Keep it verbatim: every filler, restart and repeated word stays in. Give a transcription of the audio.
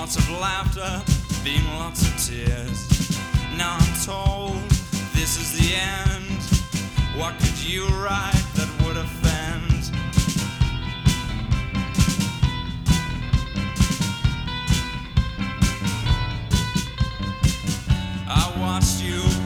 lots of laughter, been lots of tears. Now I'm told this is the end. What could you write that would offend? I watched you